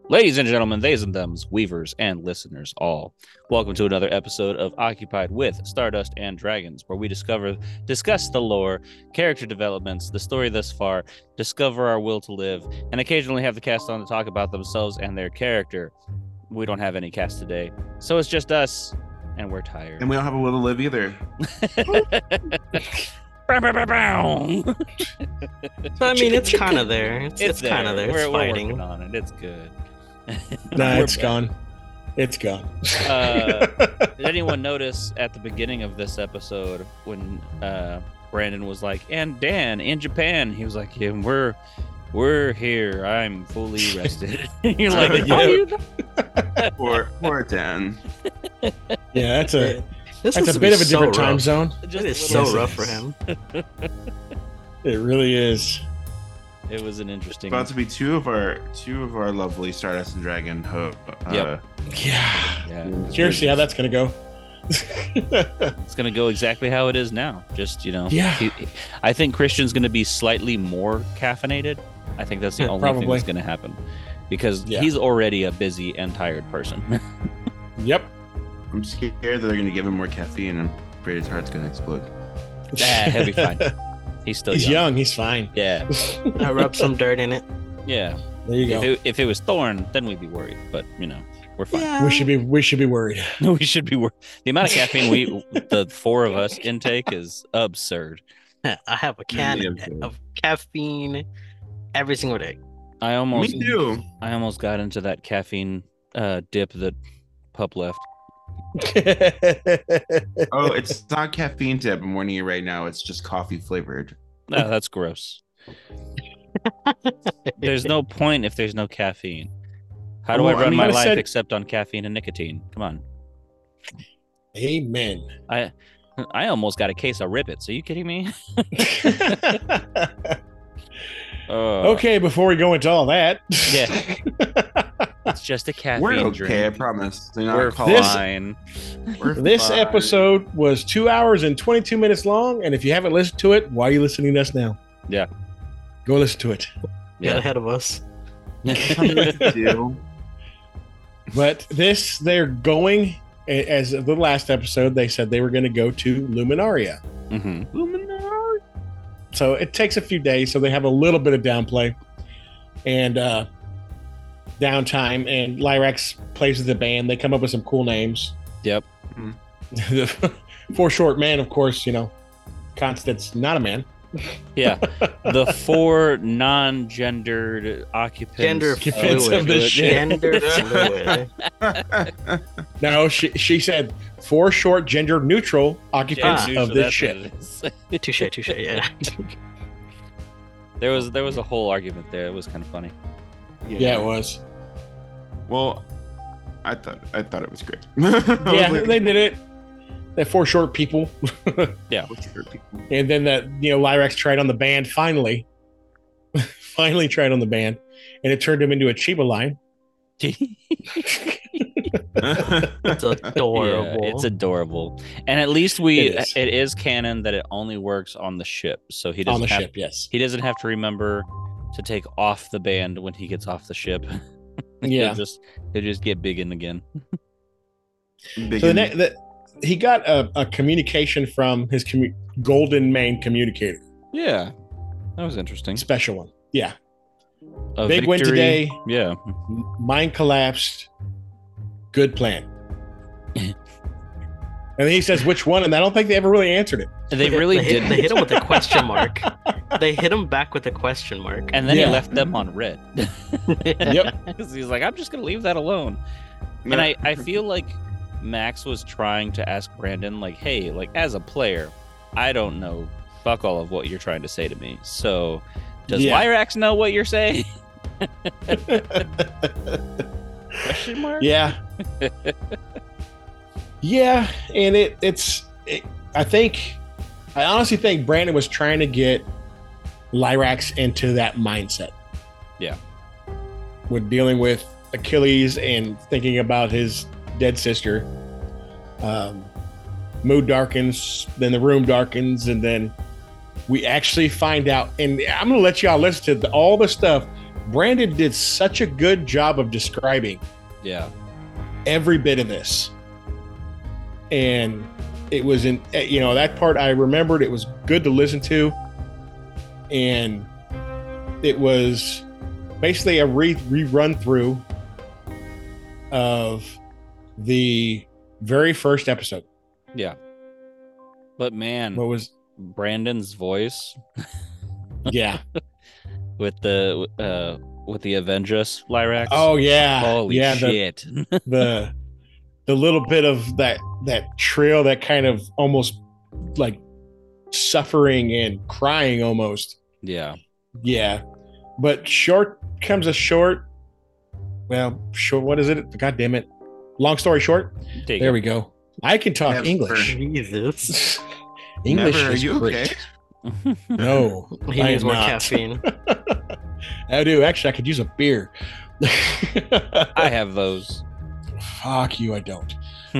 Ladies and gentlemen, theys and thems, weavers and listeners all, welcome to another episode of Occupied with Stardust and Dragons, where we discuss the lore, character developments, the story thus far, discover our will to live, and occasionally have the cast on to talk about themselves and their character. We don't have any cast today, so it's just us, and we're tired. And we don't have a will to live either. I mean, it's kind of there. It's kind of there. It's We're fighting. working on it. It's good. Nah, We're it's back. gone. It's gone. Did anyone notice at the beginning of this episode when Brandon was like, "And Dan in Japan," he was like, "Yeah, we're here. I'm fully rested." You're like, Yeah. "Are you?" Poor Dan. Yeah, that's a This that's must a be bit of a so different time rough. zone. It Just is a so little- rough for him. It really is. It was an interesting. About to be two of our lovely Stardust and Dragon hope. Yep. Yeah. Yeah, Curious to see how that's gonna go. it's gonna go exactly how it is now. Just Yeah. I think Christian's gonna be slightly more caffeinated. I think that's the only thing Probably. that's gonna happen because Yeah. he's already a busy and tired person. Yep. I'm scared that they're going to give him more caffeine and afraid his heart's going to explode. He'll be fine. He's still He's young. young. He's fine. Yeah, I rubbed some dirt in it. yeah. There you go. If it was Thorn, then we'd be worried. But we're fine. We should be worried. We should be worried. The amount of caffeine the four of us intake is absurd. I have a can Yeah. of caffeine every single day. I almost Me too. got into that caffeine dip that Pup left. Oh, it's not caffeine dip. I'm warning you right now. It's just coffee flavored. No, that's gross. There's no point if there's no caffeine. How do Well, I I run mean, my I life said- except on caffeine and nicotine? Come on. Amen. I almost got a case of Ribbits. Are you kidding me? Okay, before we go into all that. Yeah. It's just a caffeine We're drink. okay, I promise. Do not We're call This- fine. We're This fine. episode was 2 hours and 22 minutes long, and if you haven't listened to it, why are you listening to us now? Yeah. Go listen to it. Get ahead of us. Do. But they're going, as of the last episode, they said they were going to go to Luminaria. hmm So it takes a few days, so they have a little bit of downplay and downtime. And Lyrax plays with the band. They come up with some cool names. Yep. For short man, of course, Constant's not a man. Yeah. The four non-gendered occupants. Gender Occupants fluid. of the ship. Gender fluid. No, she said four short, gender neutral occupants Gender of neutral, this ship. that's what it is. Touche. Yeah. There was a whole argument there. It was kind of funny. Yeah, it was. Well, I thought it was great. Yeah, they did it. They're four short people. And then Lyrax tried on the band finally. Finally tried on the band. And it turned him into a Chiba line. It's adorable. Yeah, it's adorable. And at least it is canon that it only works on the ship. So he doesn't On the have, ship, yes. He doesn't have to remember to take off the band when he gets off the ship. Yeah. He'll just get big in again. Big So and- he got a communication from his golden main communicator. Yeah. That was interesting. Special one. Yeah. A Big win victory. today. Yeah. Mind collapsed. Good plan. And then he says, which one? And I don't think they ever really answered it. They really They did. hit him with a question mark. They hit him back with a question mark. And then Yeah. he left them on red. Yep. 'Cause he's like, I'm just going to leave that alone. And I feel like Max was trying to ask Brandon, like, hey, like, as a player, I don't know fuck all of what you're trying to say to me. So does Yeah. Lyrax know what you're saying? Question mark? Yeah. Yeah. And I honestly think Brandon was trying to get Lyrax into that mindset. Yeah. With dealing with Achilles and thinking about his dead sister. Mood darkens, then the room darkens, and then we actually find out. And I'm going to let y'all listen to all the stuff Brandon did such a good job of describing every bit of this. And it was in, that part I remembered. It was good to listen to. And it was basically a rerun through of the very first episode. Yeah. But man, what was Brandon's voice? Yeah. with the Avengers Lyrax. Oh yeah. Holy shit. The little bit of that trail, that kind of almost like suffering and crying almost. Yeah. Yeah. But short comes a short. Well, short, what is it? God damn it. Long story short. There we go. I can talk English. Jesus. English Never. is Are you great. okay? No. He I needs am more not. caffeine. I do. Actually, I could use a beer. I have those. Fuck you, I don't.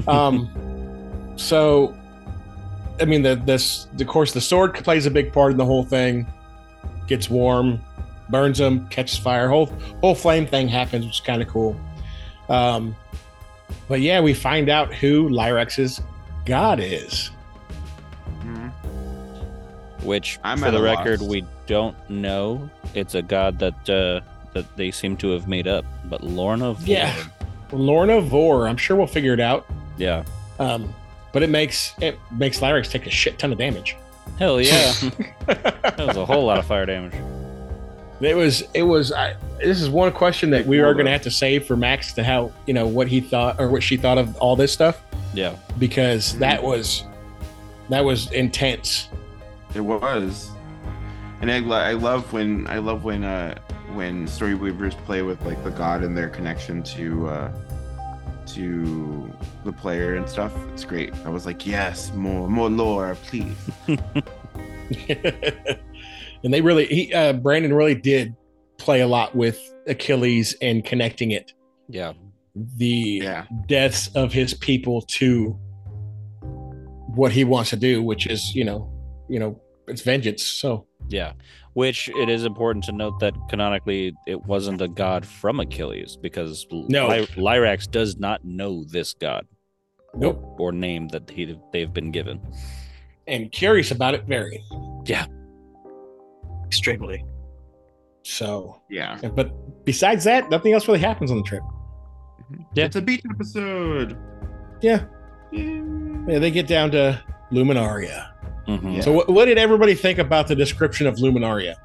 So, I mean, of course, the sword plays a big part in the whole thing. Gets warm, burns them, catches fire. Whole flame thing happens, which is kind of cool. But yeah, we find out who Lyrax's god is. Which, I'm for at the a record, loss. we don't know. It's a god that they seem to have made up. But Lorna Vor. Yeah. Lorna Vor. I'm sure we'll figure it out. Yeah. But it makes Lyrax take a shit ton of damage. Hell yeah. That was a whole lot of fire damage. This is one question that we are going to have to save for Max to how, what he thought or what she thought of all this stuff. Yeah. Because that was intense. It was, and I love when Storyweavers play with like the god and their connection to the player and stuff. It's great. I was like, yes, more lore, please. And Brandon really did play a lot with Achilles and connecting it. Yeah. The deaths of his people to what he wants to do, which is, it's vengeance. So Yeah. Which it is important to note that canonically it wasn't a god from Achilles, because Lyrax does not know this god. Nope. Or name that they've been given. And curious about it, very. Yeah. Extremely. So Yeah. But besides that, nothing else really happens on the trip. Yeah. It's a beach episode. Yeah. Yeah. They get down to Luminaria. Mm-hmm. Yeah. So what did everybody think about the description of Luminaria?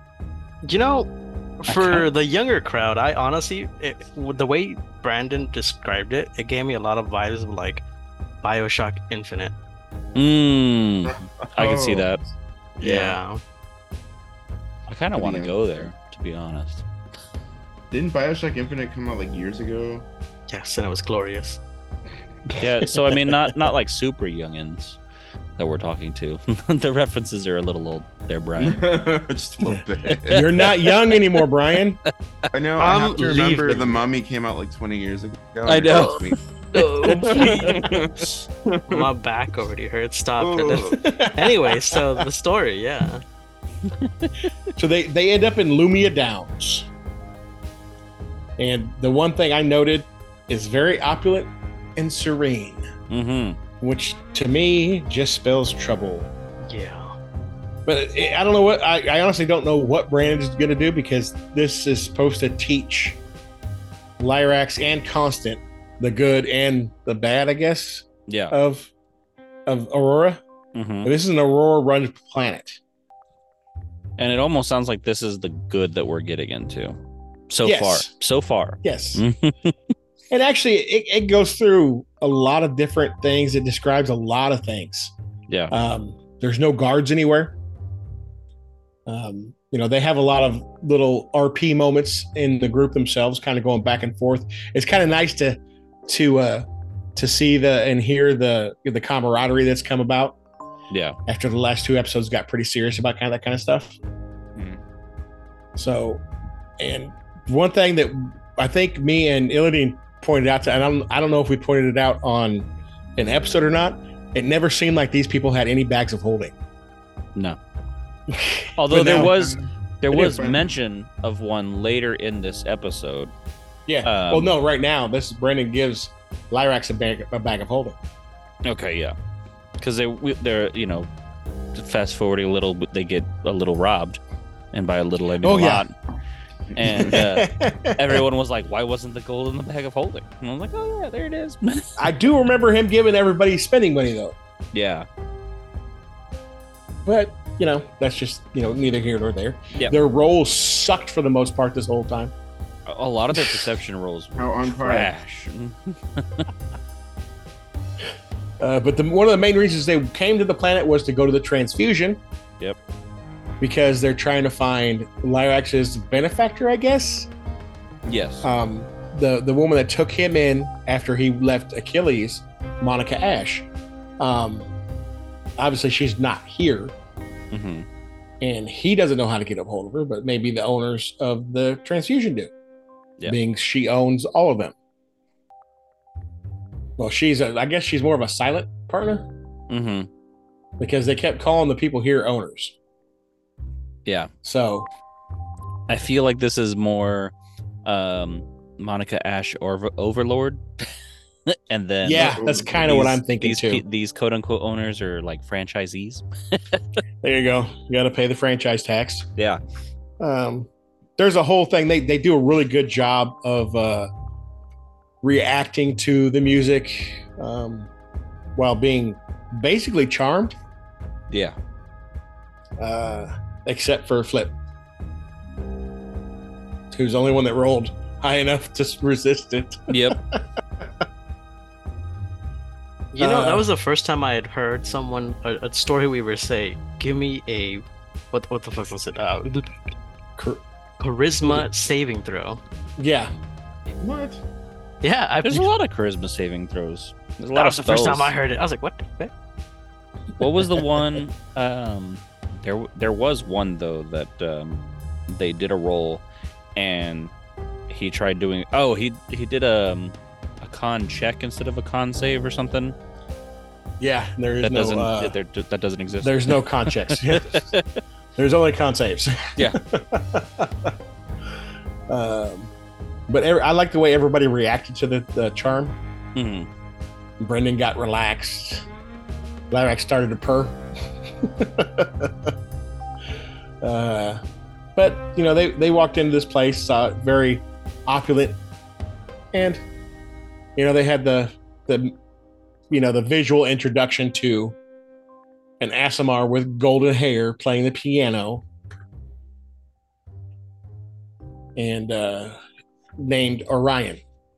For the younger crowd, I honestly, the way Brandon described it, it gave me a lot of vibes of like BioShock Infinite. I can see that. Yeah. I kind of want to go there, to be honest. Didn't BioShock Infinite come out like years ago? Yes, and it was glorious. Yeah, so I mean, not like super youngins that we're talking to. The references are a little old there, Brian. Just a little bit. You're not young anymore, Brian. I know. I have to remember leaving. The Mummy came out like 20 years ago. I know. My back already hurts. Stop it. Anyway, so the story, yeah. So they end up in Lumia Downs. And the one thing I noted is very opulent and serene, which to me just spells trouble. Yeah. But I don't know what, I honestly don't know what Brandon is going to do, because this is supposed to teach Lyrax and Constant the good and the bad, I guess, of Aurora. But this is an Aurora-run planet. And it almost sounds like this is the good that we're getting into. So far. Yes. And actually, it goes through a lot of different things. It describes a lot of things. Yeah. There's no guards anywhere. They have a lot of little RP moments in the group themselves, kind of going back and forth. It's kind of nice to see and hear the camaraderie that's come about. Yeah. After the last two episodes got pretty serious about kind of that kind of stuff. So, and one thing that I think me and Illidan pointed out to, and I don't know if we pointed it out on an episode or not, it never seemed like these people had any bags of holding. No. Although there was There It was is. mention of one later in this episode. Yeah. Well, no, right now, this Brendan gives Lyrax a bag of holding. Okay, yeah. Because they're, fast forwarding a little, but they get a little robbed. And by a little, I mean a lot. And everyone was like, why wasn't the gold in the bag of holding? And I was like, oh, yeah, there it is. I do remember him giving everybody spending money, though. Yeah. But, that's just, neither here nor there. Yep. Their roles sucked for the most part this whole time. A lot of their perception rolls were How on par. trash. But one of the main reasons they came to the planet was to go to the transfusion. Yep. Because they're trying to find Lyrax's benefactor, I guess. Yes. The woman that took him in after he left Achilles, Monica Ash. Obviously, she's not here. Mm-hmm. And he doesn't know how to get a hold of her, but maybe the owners of the transfusion do. Yeah. Being she owns all of them. Well, I guess she's more of a silent partner. Mm-hmm. Because they kept calling the people here owners. Yeah. So I feel like this is more Monica Ash or Overlord. And then that's kind of what I'm thinking too. These quote unquote owners are like franchisees. There you go. You got to pay the franchise tax. Yeah. There's a whole thing. They do a really good job of reacting to the music while being basically charmed. Yeah. Except for Flip, who's the only one that rolled high enough to resist it. Yep. That was the first time I had heard someone a story weaver say, "Give me a what the fuck was it? Charisma saving throw." Yeah. What? Yeah, There's a lot of charisma saving throws. There's a lot that of was the first spells. time I heard it. I was like, "What?" What was the one? There was one though that they did a roll, and he tried doing. Oh, he did a con check instead of a con save or something. Yeah, there is That no doesn't exist. there's no con checks. There's only con saves. Yeah. But I like the way everybody reacted to the charm. Mm-hmm. Brendan got relaxed. Lyrax started to purr. But they walked into this place, saw it very opulent, and they had the visual introduction to an Aasimar with golden hair playing the piano, and named Orion.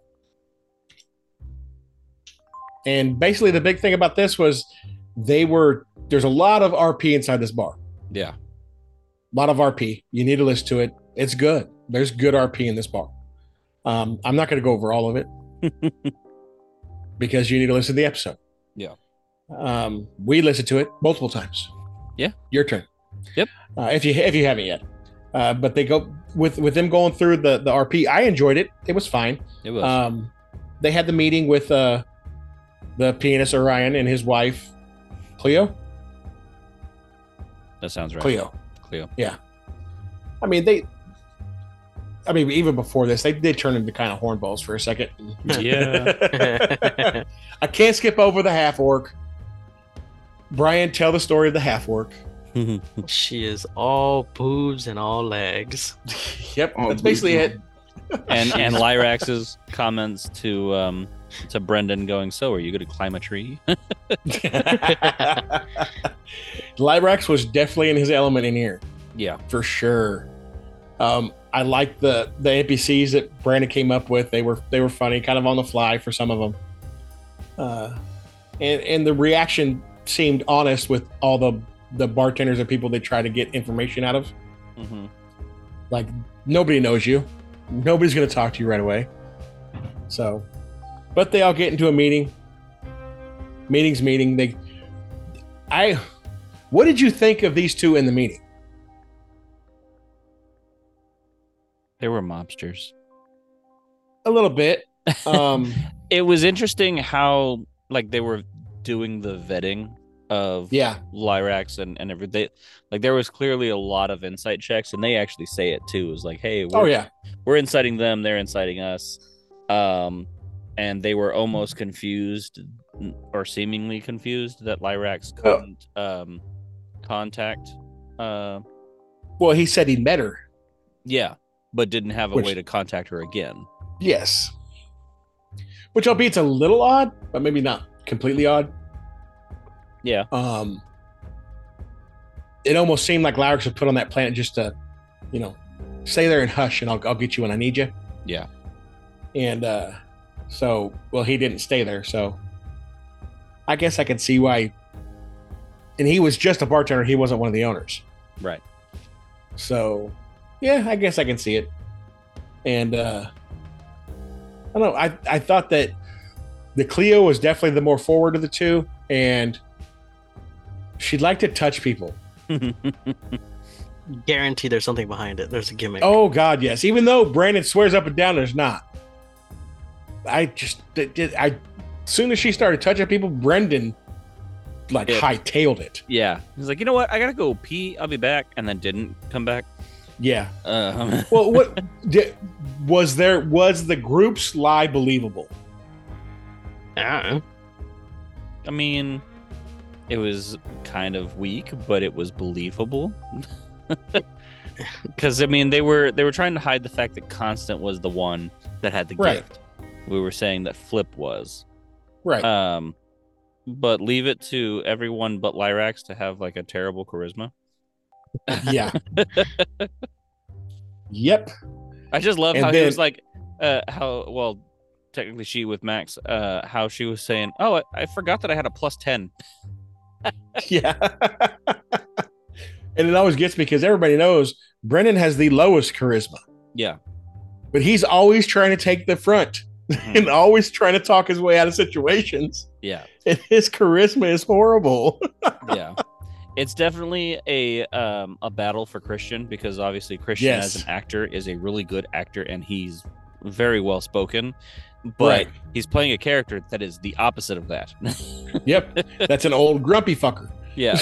And basically, the big thing about this was there's a lot of RP inside this bar. Yeah. A lot of RP. You need to listen to it. It's good. There's good RP in this bar. I'm not going to go over all of it because you need to listen to the episode. Yeah. We listened to it multiple times. Yeah. Your turn. Yep. If you haven't yet. But they go with them going through the RP. I enjoyed it. It was fine. It was. They had the meeting with the pianist Orion and his wife Cleo. That sounds right. Cleo. Yeah. I mean, even before this, they did turn into kind of hornballs for a second. Yeah. I can't skip over the half orc. Brian, tell the story of the half orc. She is all boobs and all legs. Yep, All that's basically it. and Lyrax's comments to Brendan going, so are you going to climb a tree? Lyrax was definitely in his element in here. Yeah. For sure. I like the NPCs that Brandon came up with. They were funny, kind of on the fly for some of them. And the reaction seemed honest with all the bartenders and people they try to get information out of. Mm-hmm. Like, nobody knows you. Nobody's going to talk to you right away. So, but they all get into a meeting. Meeting. What did you think of these two in the meeting? They were mobsters. A little bit. It was interesting how like they were doing the vetting of Lyrax and everything. Like there was clearly a lot of insight checks, and they actually say it too. It was like, hey, we're inciting them, they're inciting us. And they were almost confused or seemingly confused that Lyrax couldn't contact. Well, he said he met her. Yeah, but didn't have a way to contact her again. Yes. Which, albeit it's a little odd, but maybe not completely odd. Yeah. It almost seemed like Lyrax was put on that planet just to, stay there and hush, and I'll get you when I need you. Yeah. And he didn't stay there, so I guess I can see why. And he was just a bartender; he wasn't one of the owners. Right. So, yeah, I guess I can see it. And I don't know. I thought that the Cleo was definitely the more forward of the two, and she'd like to touch people. Guarantee there's something behind it. There's a gimmick. Oh God, yes. Even though Brandon swears up and down there's not. As soon as she started touching people, Brendan hightailed it. Yeah. He's like, you know what? I gotta go pee. I'll be back, and then didn't come back. Yeah. Well, what was the group's lie believable? I mean, it was kind of weak, but it was believable. Because they were trying to hide the fact that Constant was the one that had the gift. We were saying that Flip was. Right. But leave it to everyone but Lyrax to have like a terrible charisma. Yeah. Yep. I just love how he was like, technically she with Max, how she was saying, oh, I forgot that I had a +10. Yeah. And it always gets me because everybody knows Brendan has the lowest charisma. Yeah. But he's always trying to take the front and always trying to talk his way out of situations. Yeah. And his charisma is horrible. Yeah. It's definitely a battle for Christian because obviously Christian as an actor is a really good actor and he's very well spoken, but he's playing a character that is the opposite of that. Yep. That's an old grumpy fucker. Yeah.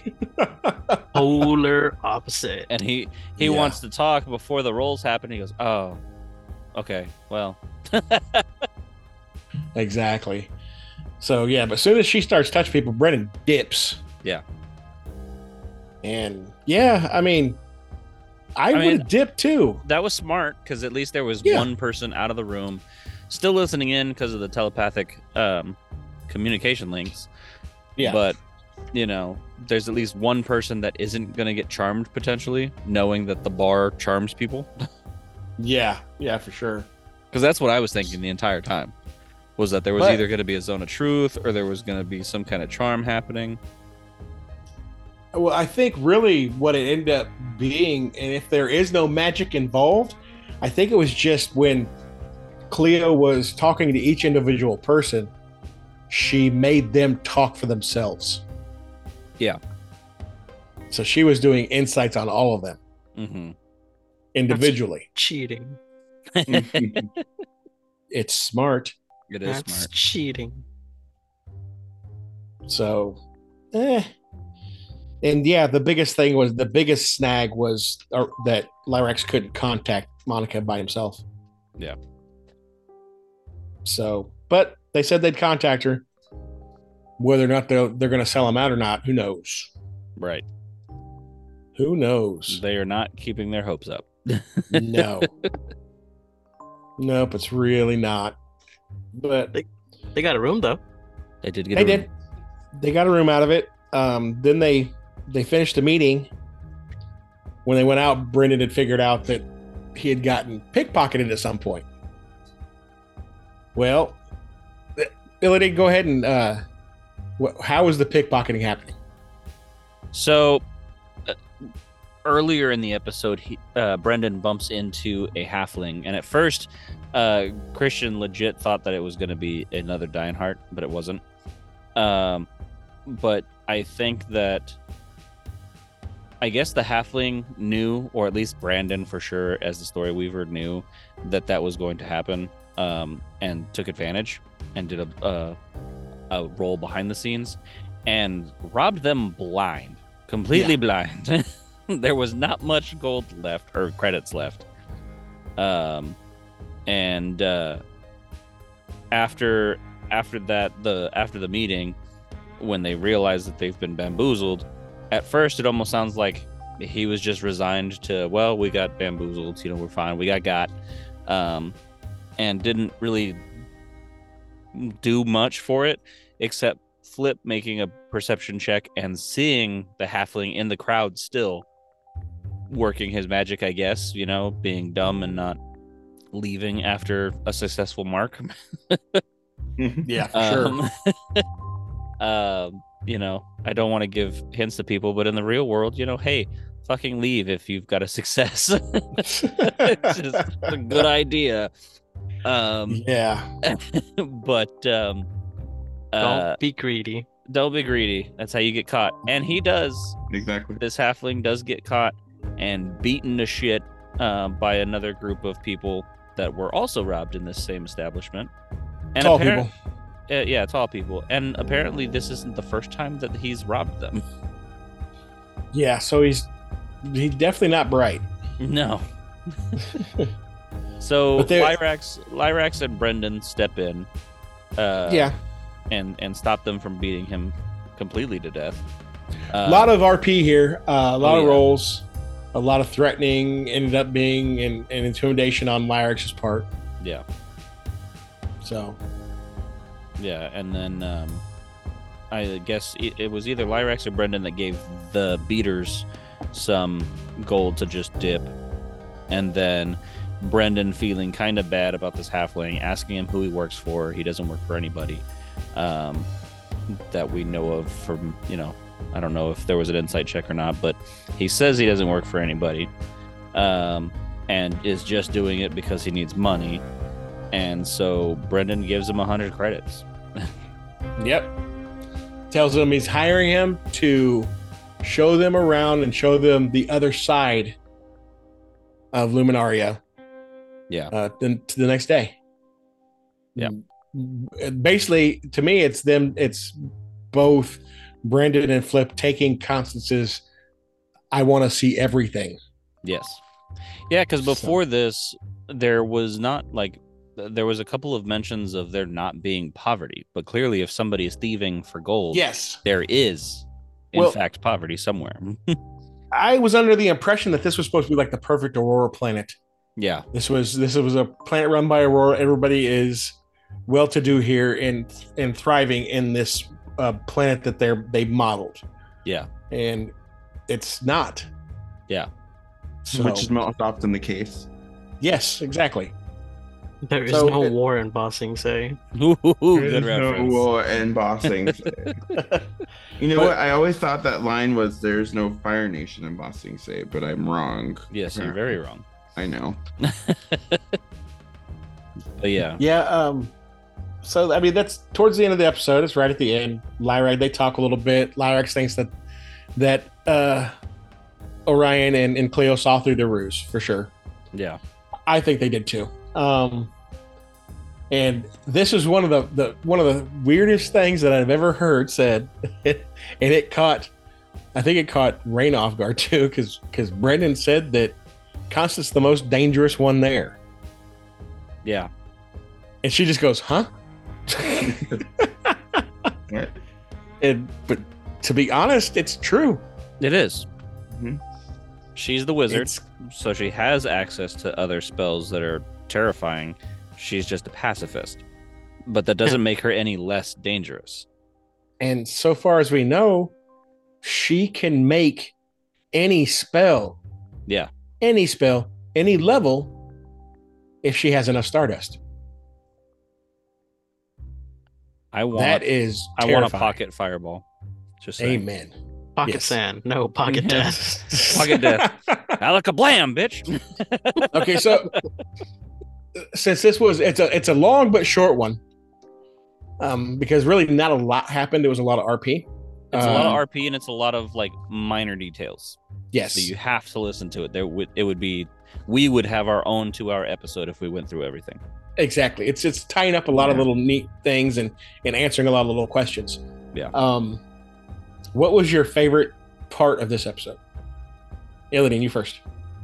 Polar opposite. And he wants to talk before the rolls happen. He goes, oh, okay, well. Exactly. So, yeah, but as soon as she starts touching people, Brennan dips. Yeah. And, yeah, I would have dipped too. That was smart because at least there was one person out of the room still listening in because of the telepathic communication links. Yeah. But, there's at least one person that isn't going to get charmed potentially, knowing that the bar charms people. Yeah, for sure. Because that's what I was thinking the entire time, was that there was either going to be a zone of truth or there was going to be some kind of charm happening. Well, I think really what it ended up being, and if there is no magic involved, I think it was just when Cleo was talking to each individual person, she made them talk for themselves. Yeah. So she was doing insights on all of them individually. That's cheating. It's smart. It is That's smart. Cheating. So, And yeah, the biggest snag was that Lyrax couldn't contact Monica by himself. Yeah. So, but they said they'd contact her. Whether or not they're going to sell him out or not, who knows? Right. Who knows? They are not keeping their hopes up. No. Nope, it's really not. But they got a room though. They did get a room. They got a room out of it. Then they finished the meeting. When they went out, Brendan had figured out that he had gotten pickpocketed at some point. Well, Billy, go ahead and how is the pickpocketing happening? So earlier in the episode, Brendan bumps into a halfling, and at first, Christian legit thought that it was going to be another Dionheart, but it wasn't. But I think that I guess the halfling knew, or at least Brandon for sure, as the story weaver knew that was going to happen, and took advantage and did a roll behind the scenes. and robbed them blind, completely blind. There was not much gold left or credits left. And after the meeting, when they realize that they've been bamboozled, at first it almost sounds like he was just resigned to, well, we got bamboozled, we're fine, we got, and didn't really do much for it, except Flip making a perception check and seeing the halfling in the crowd still working his magic, I guess, being dumb and not leaving after a successful mark. Yeah, for sure. I don't want to give hints to people, but in the real world, hey, fucking leave if you've got a success. It's just a good idea. But don't be greedy. Don't be greedy. That's how you get caught. And he does. Exactly. This halfling does get caught and beaten to shit by another group of people that were also robbed in this same establishment. And tall people. Yeah, tall people. And apparently this isn't the first time that he's robbed them. Yeah, so he's definitely not bright. No. So Lyrax and Brendan step in. And stop them from beating him completely to death. A lot of RP here, a lot of rolls, a lot of threatening ended up being an intimidation on Lyrax's part. Yeah. So. Yeah, and then I guess it was either Lyrax or Brendan that gave the beaters some gold to just dip, and then Brendan, feeling kind of bad about this halfling, asking him who he works for. He doesn't work for anybody that we know of from, I don't know if there was an insight check or not, but he says he doesn't work for anybody and is just doing it because he needs money. And so Brendan gives him 100 credits. Yep. Tells him he's hiring him to show them around and show them the other side of Luminaria. Yeah. Then to the next day. Yeah. Basically, to me, it's both Brendan and Flip taking Constance's I want to see everything. Yes. Yeah, because before this, there was a couple of mentions of there not being poverty, but clearly if somebody is thieving for gold, yes, there is in fact poverty somewhere. I was under the impression that this was supposed to be like the perfect Aurora planet. Yeah. This was a planet run by Aurora. Everybody is well-to-do here and thriving in this planet that they modeled. Yeah. And it's not. Yeah. So, which is most often the case. Yes, exactly. There is no war in Bossing Say. Good reference. No war in Bossing Say. You know what? I always thought that line was "There's no Fire Nation in Bossing Say," but I'm wrong. Yes, you're very wrong. I know. But yeah. Yeah. So I mean, that's towards the end of the episode. It's right at the end. Lyrax, they talk a little bit. Lyrax thinks that Orion and Cleo saw through their ruse for sure. Yeah. I think they did too. And this is one of the weirdest things that I've ever heard said, and I think it caught Rain off guard too, because Brendan said that Constance's the most dangerous one there. Yeah. And she just goes, huh? But to be honest, it's true. It is. Mm-hmm. She's the wizard, so she has access to other spells that are terrifying. She's just a pacifist. But that doesn't make her any less dangerous. And so far as we know, she can make any spell. Yeah. Any spell, any level, if she has enough stardust. I want a pocket fireball. Just saying. Amen. Pocket sand. No, pocket death. Pocket death. Alakablam, bitch. Okay, so since this was it's a long but short one. Because really not a lot happened. It was a lot of RP. It's a lot of RP and it's a lot of like minor details. Yes. So you have to listen to it. We would have our own 2-hour episode if we went through everything. Exactly. It's tying up a lot of little neat things and answering a lot of little questions. Yeah. What was your favorite part of this episode? Illidan, you first.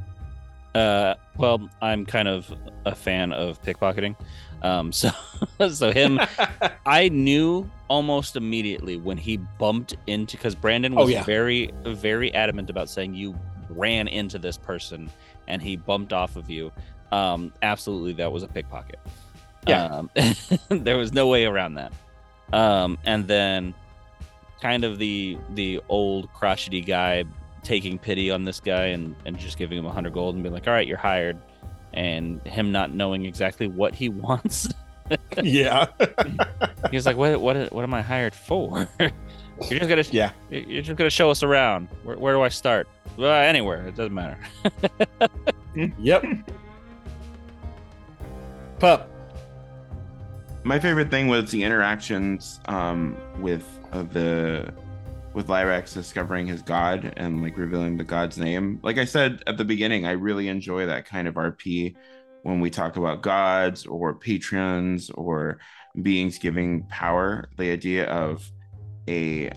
Well, I'm kind of a fan of pickpocketing. So him, I knew almost immediately when he bumped into, because Brandon was very, very adamant about saying you ran into this person and he bumped off of you. Absolutely, that was a pickpocket. Yeah. There was no way around that. And then kind of the old crotchety guy taking pity on this guy and just giving him 100 gold and being like, all right, you're hired, and him not knowing exactly what he wants. Yeah. He was like, what am I hired for? You're just gonna show us around. Where do I start? Well, anywhere, it doesn't matter. Yep. Pup. My favorite thing was the interactions with Lyrax discovering his god and like revealing the god's name. Like I said at the beginning, I really enjoy that kind of RP when we talk about gods or patrons or beings giving power. The idea of a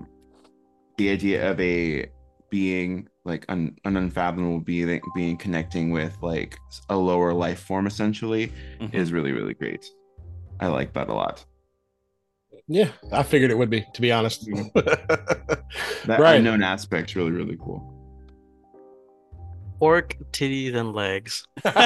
being like an unfathomable being connecting with like a lower life form essentially is really, really great. I like that a lot. Yeah, I figured it would be, to be honest. That unknown aspect's really, really cool. Orc, titties, and legs.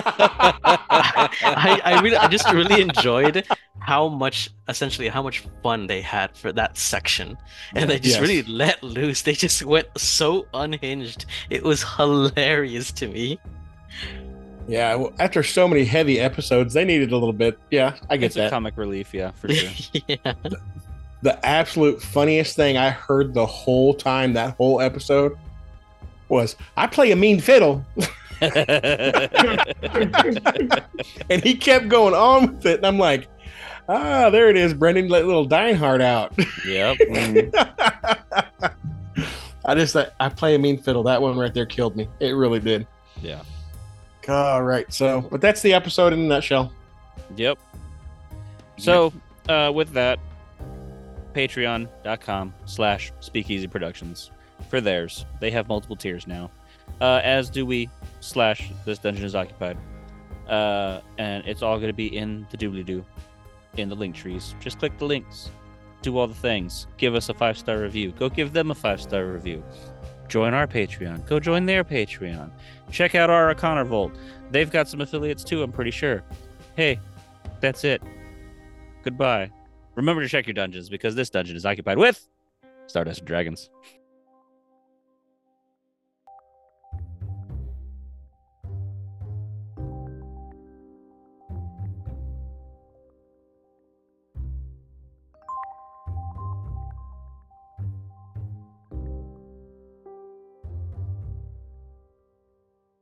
I just really enjoyed how much fun they had for that section, and they just really let loose. They just went so unhinged. It was hilarious to me. Yeah, well, after so many heavy episodes, they needed a little bit. Yeah, I get that. Comic relief, yeah, for sure. Yeah. The absolute funniest thing I heard the whole time that whole episode was, I play a mean fiddle. And he kept going on with it. And I'm like, there it is. Brendan let little Deinhardt out. Yep. I play a mean fiddle. That one right there killed me. It really did. Yeah. All right. But that's the episode in a nutshell. Yep. So with that, patreon.com/Speakeasy Productions for theirs. They have multiple tiers now, as do we / This Dungeon is Occupied, and it's all going to be in the doobly-doo, in the link trees. Just click the links, do all the things, give us a 5-star review, go give them a 5-star review, join our Patreon, go join their Patreon, check out our O'Connor Vault. They've got some affiliates too, I'm pretty sure. Hey, that's it. Goodbye. Remember to check your dungeons, because this dungeon is occupied with Stardust and Dragons.